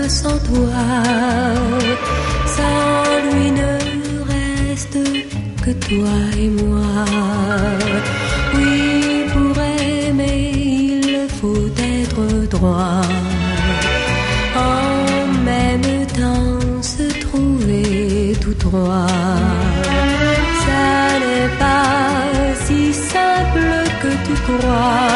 sans toi. Sans lui ne reste que toi et moi. Oui, pour aimer, il faut être droit. En même temps, se trouver tout droit. Ça n'est pas si simple que tu crois.